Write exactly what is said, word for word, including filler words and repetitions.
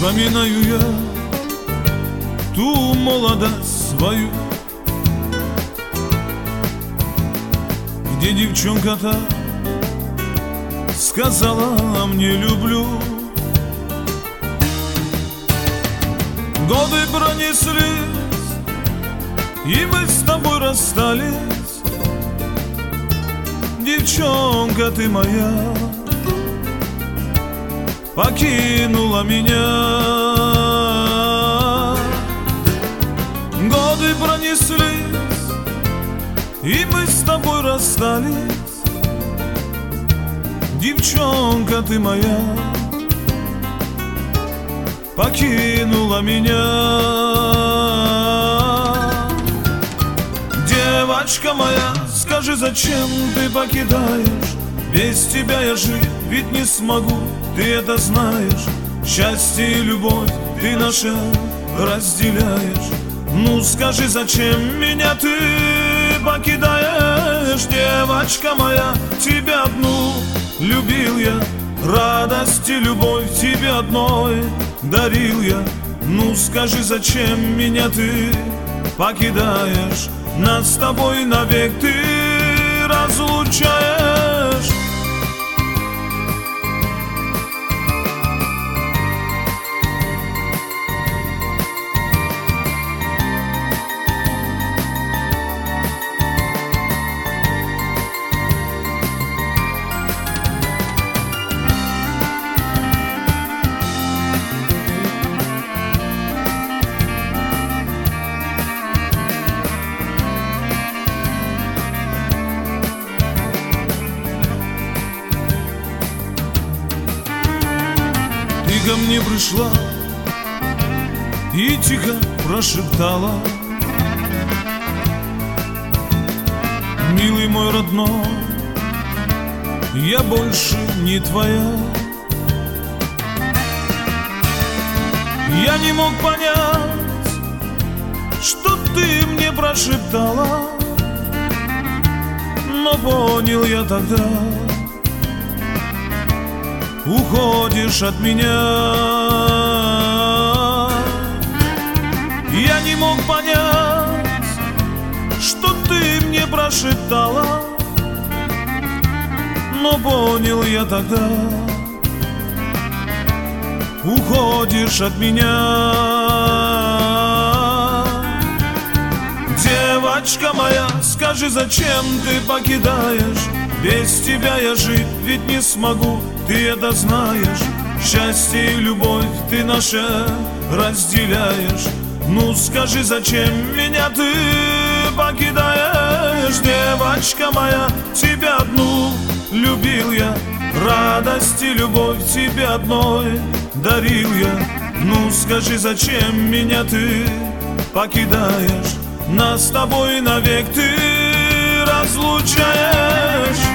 Вспоминаю я ту молодость свою, где девчонка-то сказала мне люблю. Годы пронеслись, и мы с тобой расстались. Девчонка ты моя покинула меня. Годы пронеслись, и мы с тобой расстались. Девчонка ты моя покинула меня. Девочка моя, скажи, зачем ты покидаешь? Без тебя я жить ведь не смогу, ты это знаешь. Счастье и любовь ты наша разделяешь. Ну скажи, зачем меня ты покидаешь? Девочка моя, тебя одну любил я, радость и любовь тебе одной дарил я. Ну скажи, зачем меня ты покидаешь? Нас с тобой навек ты разлучаешь. Ты ко мне пришла и тихо прошептала: милый мой родной, я больше не твоя. Я не мог понять, что ты мне прошептала, но понял я тогда: уходишь от меня. Я не мог понять, что ты мне прошептала, но понял я тогда: уходишь от меня. Девочка моя, скажи, зачем ты покидаешь? Без тебя я жить ведь не смогу, ты это знаешь. Счастье и любовь ты наша разделяешь. Ну скажи, зачем меня ты покидаешь? Девочка моя, тебя одну любил я, радость и любовь тебе одной дарил я. Ну скажи, зачем меня ты покидаешь? Нас с тобой навек ты разлучаешь.